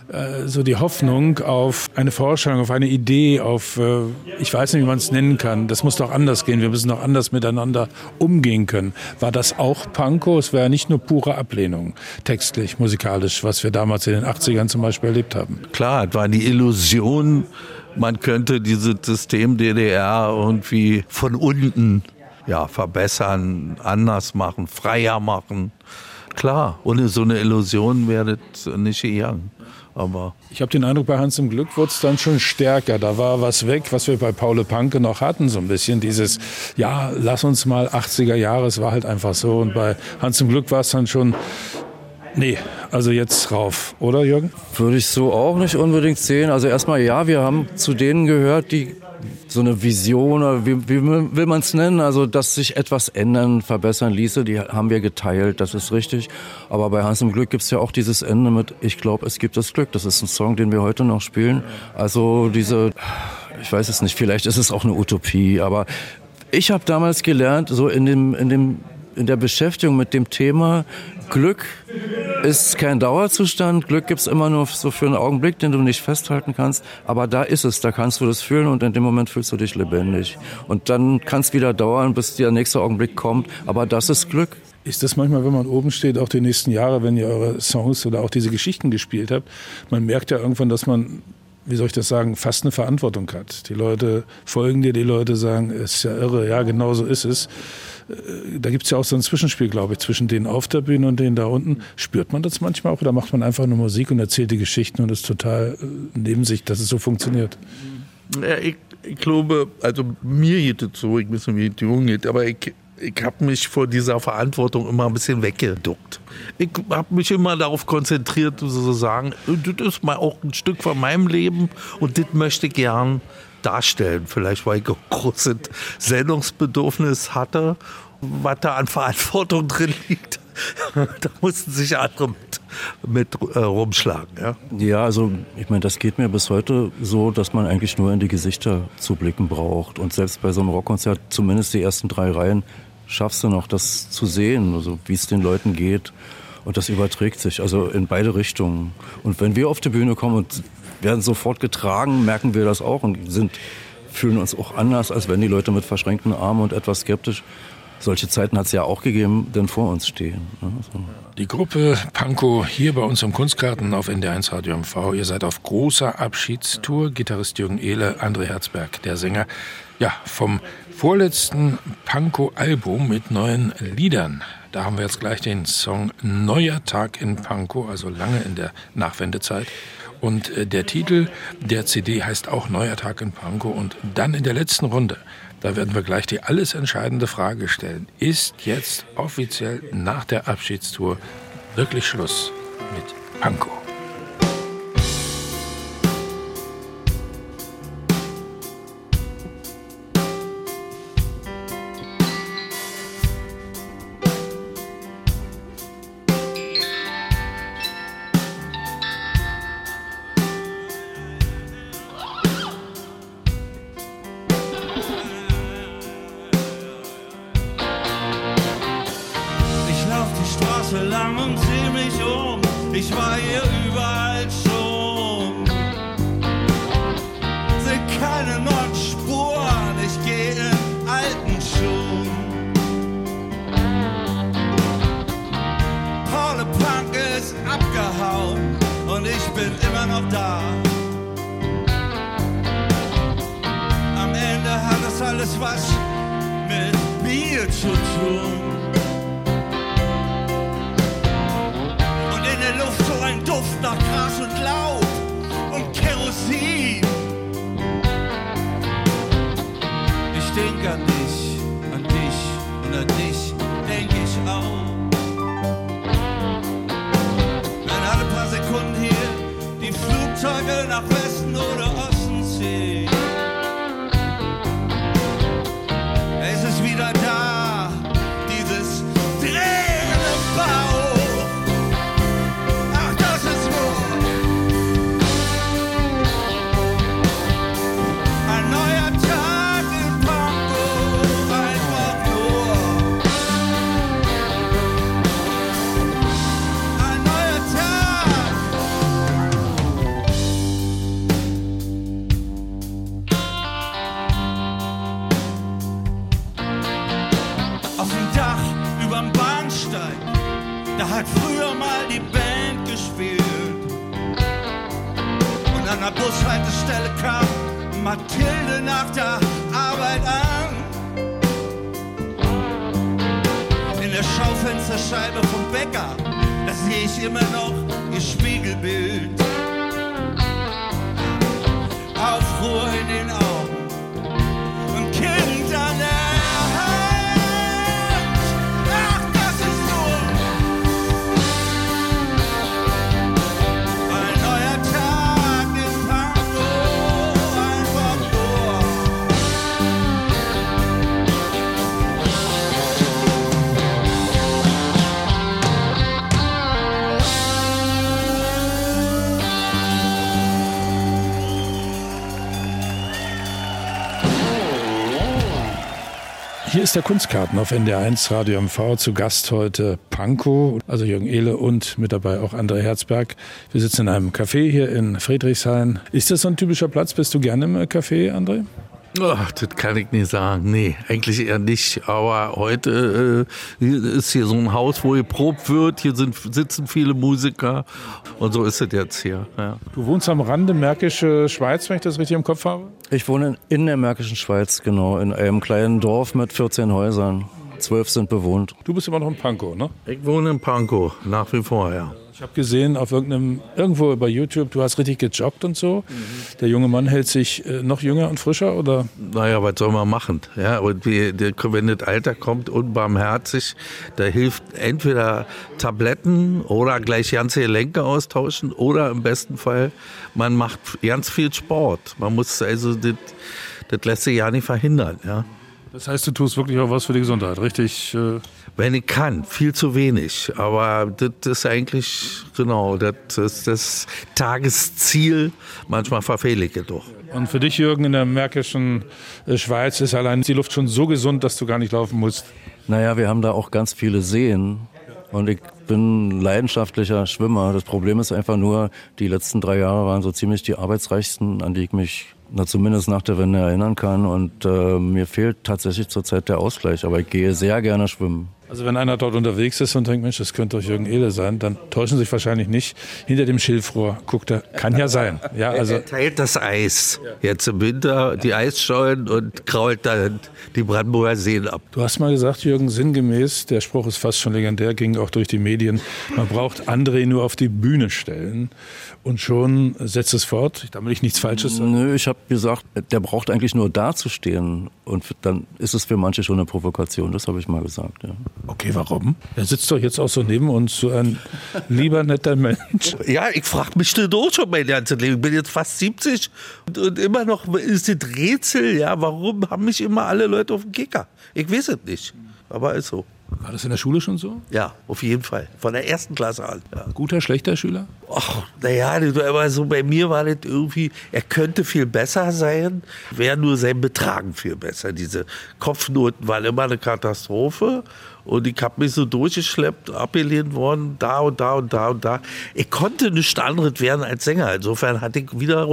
Speaker 1: so die Hoffnung auf eine Vorstellung, auf eine Idee, auf, ich weiß nicht, wie man es nennen kann, das muss doch anders gehen, wir müssen doch anders miteinander umgehen können. War das auch Pankow? Es wäre nicht nur pure Ablehnung, textlich, musikalisch, was wir damals in den 80ern zum Beispiel erlebt haben.
Speaker 5: Klar, es war die Illusion, man könnte dieses System DDR irgendwie von unten verbessern, anders machen, freier machen. Klar, ohne so eine Illusion wäre das nicht gegangen. Aber
Speaker 1: ich habe den Eindruck, bei Hans im Glück wurde es dann schon stärker. Da war was weg, was wir bei Paul Panke noch hatten, so ein bisschen dieses, ja, lass uns mal 80er Jahre, es war halt einfach so. Und bei Hans im Glück war es dann schon, nee, also jetzt rauf, oder Jürgen?
Speaker 4: Würde ich so auch nicht unbedingt sehen. Also erstmal ja, wir haben zu denen gehört, die so eine Vision, oder wie will man es nennen, also dass sich etwas ändern, verbessern ließe, die haben wir geteilt, das ist richtig. Aber bei Hans im Glück gibt es ja auch dieses Ende mit Ich glaube, es gibt das Glück. Das ist ein Song, den wir heute noch spielen. Also diese, ich weiß es nicht, vielleicht ist es auch eine Utopie, aber ich habe damals gelernt, so in der Beschäftigung mit dem Thema, Glück ist kein Dauerzustand, Glück gibt's immer nur so für einen Augenblick, den du nicht festhalten kannst, aber da ist es, da kannst du das fühlen und in dem Moment fühlst du dich lebendig. Und dann kann es wieder dauern, bis der nächste Augenblick kommt, aber das ist Glück.
Speaker 1: Ist das manchmal, wenn man oben steht, auch die nächsten Jahre, wenn ihr eure Songs oder auch diese Geschichten gespielt habt, man merkt ja irgendwann, dass man, wie soll ich das sagen, fast eine Verantwortung hat. Die Leute folgen dir, die Leute sagen, es ist ja irre, ja, genau so ist es. Da gibt es ja auch so ein Zwischenspiel, glaube ich, zwischen denen auf der Bühne und denen da unten. Spürt man das manchmal auch oder macht man einfach nur Musik und erzählt die Geschichten und ist total neben sich, dass es so funktioniert?
Speaker 5: Ja, ich glaube, also mir geht es so, ich weiß nicht, wie es Jungen geht, aber ich habe mich vor dieser Verantwortung immer ein bisschen weggeduckt. Ich habe mich immer darauf konzentriert, so sagen, das ist mal auch ein Stück von meinem Leben und das möchte ich gern darstellen. Vielleicht, weil ich ein großes Sendungsbedürfnis hatte, was da an Verantwortung drin liegt. Da mussten sich andere mit rumschlagen. Ja?
Speaker 4: Ja, also ich meine, das geht mir bis heute so, dass man eigentlich nur in die Gesichter zu blicken braucht. Und selbst bei so einem Rockkonzert, zumindest die ersten 3 Reihen, schaffst du noch das zu sehen, also wie es den Leuten geht. Und das überträgt sich, also in beide Richtungen. Und wenn wir auf die Bühne kommen und werden sofort getragen, merken wir das auch und fühlen uns auch anders, als wenn die Leute mit verschränkten Armen und etwas skeptisch, solche Zeiten hat es ja auch gegeben, denn vor uns stehen. Also.
Speaker 3: Die Gruppe Pankow hier bei uns im Kunstgarten auf NDR1 Radio MV. Ihr seid auf großer Abschiedstour. Gitarrist Jürgen Ehle, André Herzberg, der Sänger. Ja, vom vorletzten Pankow-Album mit neuen Liedern. Da haben wir jetzt gleich den Song Neuer Tag in Pankow, also lange in der Nachwendezeit. Und der Titel der CD heißt auch Neuer Tag in Pankow. Und dann in der letzten Runde, da werden wir gleich die alles entscheidende Frage stellen. Ist jetzt offiziell nach der Abschiedstour wirklich Schluss mit Pankow?
Speaker 7: der Schaufensterscheibe vom Bäcker, da sehe ich immer noch ihr Spiegelbild. Aufruhr in den Augen und Kind an der Hand. Ach, das ist nur ein neuer Tag in Pankow, einfach nur.
Speaker 1: Hier ist der Kunstkarten auf NDR1 Radio MV. Zu Gast heute Pankow, also Jürgen Ehle und mit dabei auch André Herzberg. Wir sitzen in einem Café hier in Friedrichshain. Ist das so ein typischer Platz? Bist du gerne im Café, André?
Speaker 5: Ach, das kann ich nicht sagen. Nee, eigentlich eher nicht. Aber heute ist hier so ein Haus, wo geprobt wird. Hier sitzen viele Musiker. Und so ist es jetzt hier. Ja.
Speaker 1: Du wohnst am Rande Märkische Schweiz, wenn ich das richtig im Kopf habe?
Speaker 4: Ich wohne in der Märkischen Schweiz, genau, in einem kleinen Dorf mit 14 Häusern. 12 sind bewohnt.
Speaker 1: Du bist immer noch in Pankow, ne?
Speaker 5: Ich wohne in Pankow, nach wie vor, ja.
Speaker 1: Ich habe gesehen auf irgendwo bei YouTube, du hast richtig gejoggt und so. Der junge Mann hält sich noch jünger und frischer, oder?
Speaker 5: Naja, was soll man machen? Ja, und wenn das Alter kommt, unbarmherzig, da hilft entweder Tabletten oder gleich ganze Gelenke austauschen oder im besten Fall, man macht ganz viel Sport. Man muss also, das lässt sich ja nicht verhindern, ja.
Speaker 1: Das heißt, du tust wirklich auch was für die Gesundheit, richtig?
Speaker 5: Wenn ich kann, viel zu wenig. Aber das ist eigentlich, genau, das ist das Tagesziel. Manchmal verfehle ich es doch.
Speaker 1: Und für dich, Jürgen, in der Märkischen Schweiz ist allein die Luft schon so gesund, dass du gar nicht laufen musst?
Speaker 4: Naja, wir haben da auch ganz viele Seen. Und ich bin leidenschaftlicher Schwimmer. Das Problem ist einfach nur, die letzten 3 Jahre waren so ziemlich die arbeitsreichsten, an die ich mich zumindest nach der Wende erinnern kann. Und mir fehlt tatsächlich zurzeit der Ausgleich. Aber ich gehe sehr gerne schwimmen.
Speaker 1: Also wenn einer dort unterwegs ist und denkt, Mensch, das könnte doch Jürgen Ehle sein, dann täuschen sich wahrscheinlich nicht. Hinter dem Schilfrohr guckt er, kann ja sein. Ja, also
Speaker 5: er teilt das Eis. Jetzt im Winter die Eisschollen und krault dann die Brandenburger Seen ab.
Speaker 1: Du hast mal gesagt, Jürgen, sinngemäß, der Spruch ist fast schon legendär, ging auch durch die Medien, man braucht André nur auf die Bühne stellen und schon setzt es fort, damit ich nichts Falsches sage.
Speaker 4: Nö, ich habe gesagt, der braucht eigentlich nur dazustehen und dann ist es für manche schon eine Provokation, das habe ich mal gesagt, ja.
Speaker 1: Okay, warum? Er sitzt doch jetzt auch so neben uns, so ein lieber, netter Mensch.
Speaker 5: Ja, ich frage mich das auch schon mein ganzes Leben. Ich bin jetzt fast 70 und immer noch ist das Rätsel, ja, warum haben mich immer alle Leute auf dem Kicker? Ich weiß es nicht, aber ist so.
Speaker 1: War das in der Schule schon so?
Speaker 5: Ja, auf jeden Fall. Von der 1. Klasse an. Ja.
Speaker 1: Guter, schlechter Schüler?
Speaker 5: Ach, naja, aber so bei mir war das irgendwie, er könnte viel besser sein, wäre nur sein Betragen viel besser. Diese Kopfnoten waren immer eine Katastrophe und ich habe mich so durchgeschleppt, abgelehnt worden, da und da und da und da. Ich konnte nichts anderes werden als Sänger. Insofern hatte ich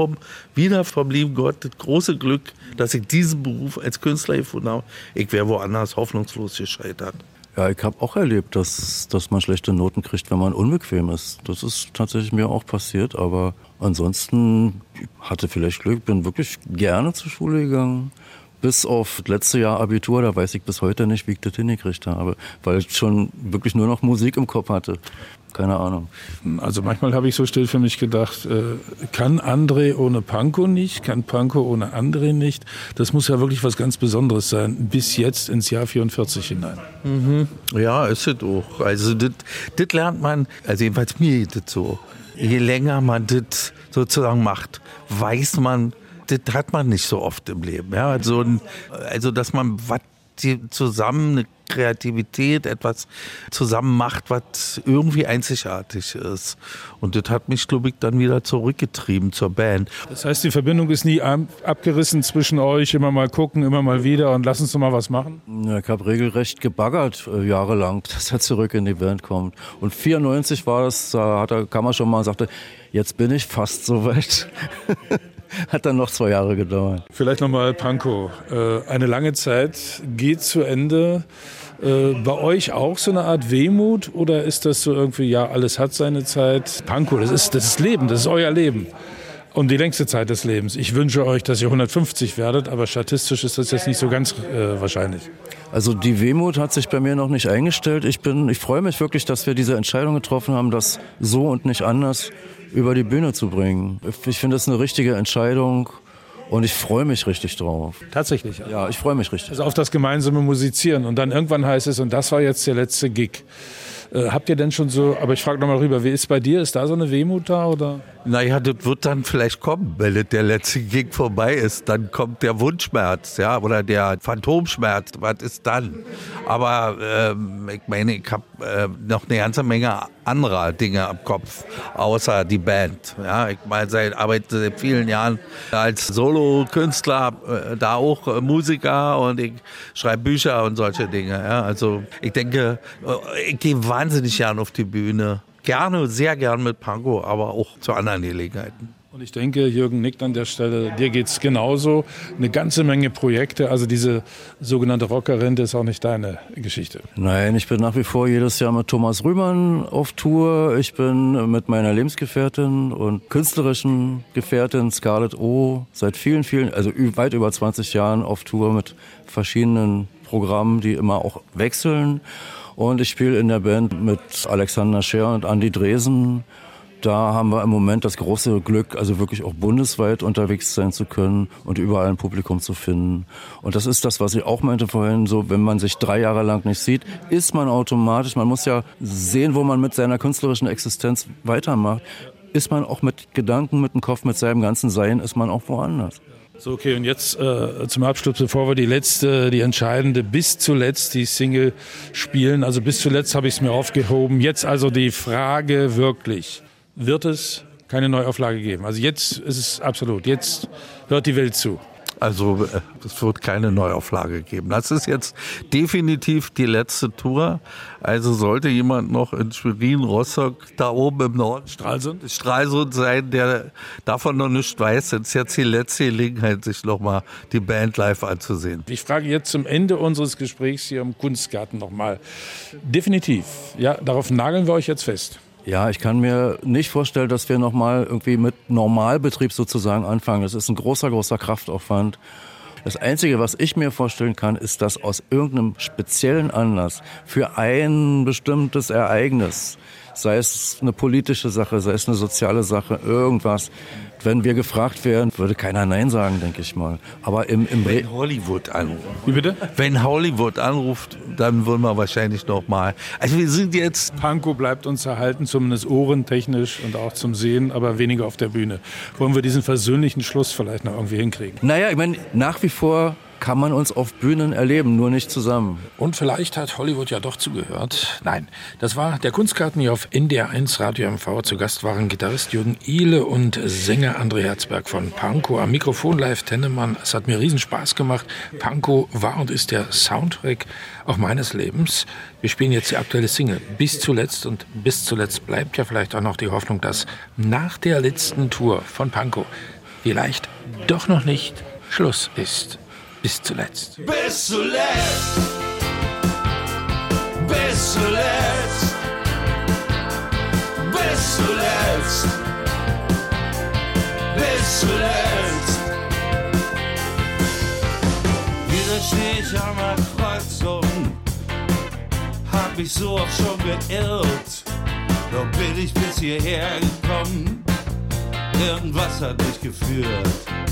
Speaker 5: wieder vom lieben Gott das große Glück, dass ich diesen Beruf als Künstler gefunden habe. Ich wäre woanders hoffnungslos gescheitert.
Speaker 4: Ja, ich habe auch erlebt, dass man schlechte Noten kriegt, wenn man unbequem ist. Das ist tatsächlich mir auch passiert, aber ansonsten hatte vielleicht Glück, bin wirklich gerne zur Schule gegangen. Bis auf das letzte Jahr Abitur, da weiß ich bis heute nicht, wie ich das hingekriegt habe, weil ich schon wirklich nur noch Musik im Kopf hatte. Keine Ahnung.
Speaker 1: Also manchmal habe ich so still für mich gedacht, kann André ohne Pankow nicht, kann Pankow ohne André nicht. Das muss ja wirklich was ganz Besonderes sein, bis jetzt ins Jahr 44 hinein.
Speaker 5: Mhm. Ja, ist es auch. Also das lernt man, also jedenfalls mir geht das so. Je länger man das sozusagen macht, weiß man, das hat man nicht so oft im Leben. Ja? Also dass man was zusammen, eine Kreativität, etwas zusammen macht, was irgendwie einzigartig ist. Und das hat mich, glaube ich, dann wieder zurückgetrieben zur Band.
Speaker 1: Das heißt, die Verbindung ist nie abgerissen zwischen euch, immer mal gucken, immer mal wieder und lass uns doch mal was machen?
Speaker 4: Ja, ich habe regelrecht gebaggert jahrelang, dass er zurück in die Band kommt. Und 94 war das, kam er schon mal und sagte, jetzt bin ich fast soweit. Hat dann noch 2 Jahre gedauert.
Speaker 1: Vielleicht nochmal Pankow. Eine lange Zeit geht zu Ende. Bei euch auch so eine Art Wehmut oder ist das so irgendwie, ja, alles hat seine Zeit? Pankow, das ist Leben, das ist euer Leben. und die längste Zeit des Lebens. Ich wünsche euch, dass ihr 150 werdet, aber statistisch ist das jetzt nicht so ganz wahrscheinlich.
Speaker 4: Also die Wehmut hat sich bei mir noch nicht eingestellt. Ich freue mich wirklich, dass wir diese Entscheidung getroffen haben, das so und nicht anders über die Bühne zu bringen. Ich finde es eine richtige Entscheidung. Und ich freue mich richtig drauf.
Speaker 1: Tatsächlich?
Speaker 4: Ja, ich freue mich richtig.
Speaker 1: Also auf das gemeinsame Musizieren. Und dann irgendwann heißt es, und das war jetzt der letzte Gig. Habt ihr denn schon so, aber ich frage nochmal rüber, wie ist bei dir? Ist da so eine Wehmut da? Oder?
Speaker 5: Naja, das wird dann vielleicht kommen, wenn der letzte Gig vorbei ist. Dann kommt der Wunschschmerz, ja, oder der Phantomschmerz. Was ist dann? Aber ich meine, ich habe noch eine ganze Menge anderer Dinge am Kopf, außer die Band. Ja, ich meine, arbeite seit vielen Jahren als Solo-Künstler, da auch Musiker, und ich schreibe Bücher und solche Dinge. Ja, also ich denke, ich gehe wahnsinnig gern auf die Bühne. Gerne, sehr gern mit Pankow, aber auch zu anderen Gelegenheiten.
Speaker 1: Und ich denke, Jürgen nickt an der Stelle, dir geht's genauso. Eine ganze Menge Projekte, also diese sogenannte Rockerrente ist auch nicht deine Geschichte.
Speaker 4: Nein, ich bin nach wie vor jedes Jahr mit Thomas Rühmann auf Tour. Ich bin mit meiner Lebensgefährtin und künstlerischen Gefährtin Scarlett O. seit vielen, also weit über 20 Jahren auf Tour mit verschiedenen Programmen, die immer auch wechseln. Und ich spiele in der Band mit Alexander Scher und Andi Dresen. Da haben wir im Moment das große Glück, also wirklich auch bundesweit unterwegs sein zu können und überall ein Publikum zu finden. Und das ist das, was ich auch meinte vorhin, so wenn man sich 3 Jahre lang nicht sieht, ist man automatisch, man muss ja sehen, wo man mit seiner künstlerischen Existenz weitermacht, ist man auch mit Gedanken, mit dem Kopf, mit seinem ganzen Sein, ist man auch woanders.
Speaker 1: So, okay, und jetzt zum Abschluss, bevor wir die entscheidende bis zuletzt, die Single spielen, also bis zuletzt habe ich es mir aufgehoben. Jetzt also die Frage wirklich, wird es keine Neuauflage geben? Also jetzt ist es absolut, jetzt hört die Welt zu.
Speaker 5: Also es wird keine Neuauflage geben. Das ist jetzt definitiv die letzte Tour. Also sollte jemand noch in Schwerin, Rostock, da oben im Norden, Stralsund sein, der davon noch nicht weiß, ist jetzt die letzte Gelegenheit, sich nochmal die Band live anzusehen.
Speaker 1: Ich frage jetzt zum Ende unseres Gesprächs hier im Kunstgarten nochmal. Definitiv, ja, darauf nageln wir euch jetzt fest.
Speaker 4: Ja, ich kann mir nicht vorstellen, dass wir nochmal irgendwie mit Normalbetrieb sozusagen anfangen. Das ist ein großer, großer Kraftaufwand. Das Einzige, was ich mir vorstellen kann, ist, dass aus irgendeinem speziellen Anlass für ein bestimmtes Ereignis, sei es eine politische Sache, sei es eine soziale Sache, irgendwas, wenn wir gefragt werden, würde keiner Nein sagen, denke ich mal. Aber
Speaker 5: wenn Hollywood anruft.
Speaker 1: Wie bitte?
Speaker 5: Wenn Hollywood anruft, dann würden wir wahrscheinlich noch mal. Also wir sind jetzt.
Speaker 1: Pankow bleibt uns erhalten, zumindest ohrentechnisch und auch zum Sehen, aber weniger auf der Bühne. Wollen wir diesen versöhnlichen Schluss vielleicht noch irgendwie hinkriegen?
Speaker 4: Naja, ich meine, nach wie vor kann man uns auf Bühnen erleben, nur nicht zusammen.
Speaker 3: Und vielleicht hat Hollywood ja doch zugehört. Nein, das war der Kunstgarten hier auf NDR1 Radio MV. Zu Gast waren Gitarrist Jürgen Ihle und Sänger André Herzberg von Pankow. Am Mikrofon live Tennemann. Es hat mir riesen Spaß gemacht. Pankow war und ist der Soundtrack auch meines Lebens. Wir spielen jetzt die aktuelle Single Bis zuletzt. Und bis zuletzt bleibt ja vielleicht auch noch die Hoffnung, dass nach der letzten Tour von Pankow vielleicht doch noch nicht Schluss ist. Bis zuletzt.
Speaker 7: Bis zuletzt. Bis zuletzt. Bis zuletzt. Bis zuletzt. Wieder steh ich an der Kreuzung. Hab mich so oft schon geirrt. Doch bin ich bis hierher gekommen. Irgendwas hat mich geführt.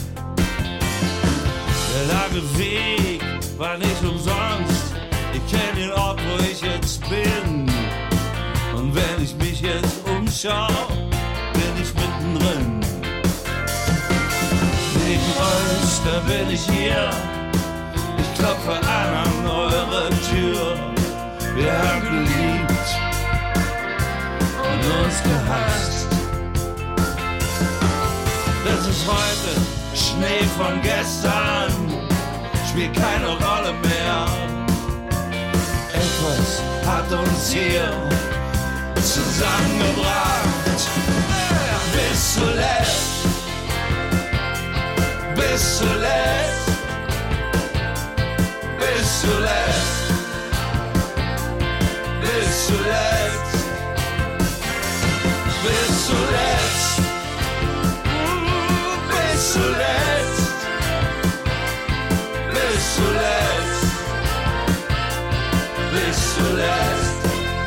Speaker 7: Der lange Weg war nicht umsonst. Ich kenn den Ort, wo ich jetzt bin. Und wenn ich mich jetzt umschau, bin ich mittendrin. Neben euch, da bin ich hier. Ich klopfe an eure Tür. Wir haben geliebt und uns gehasst. Das ist heute Schnee von gestern, spielt keine Rolle mehr. Etwas hat uns hier zusammengebracht. Bis zuletzt, bis zuletzt, bis zuletzt, bis zuletzt, bis zuletzt. lässt.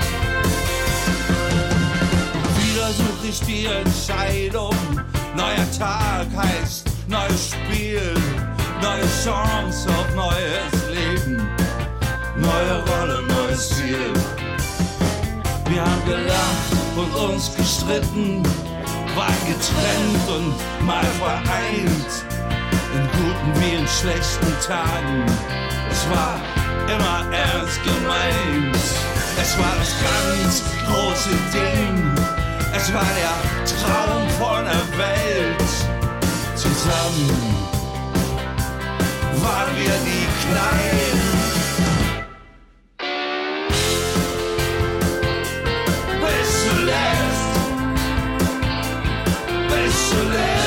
Speaker 7: Wieder such ich die Entscheidung. Neuer Tag heißt neues Spiel, neue Chance auf neues Leben, neue Rolle, neues Ziel. Wir haben gelacht und uns gestritten, waren getrennt und mal vereint, in guten wie in schlechten Tagen. Es war immer ernst gemeint, es war das ganz große Ding, es war der Traum von der Welt. Zusammen waren wir nie klein. Bis zuletzt, bis zuletzt.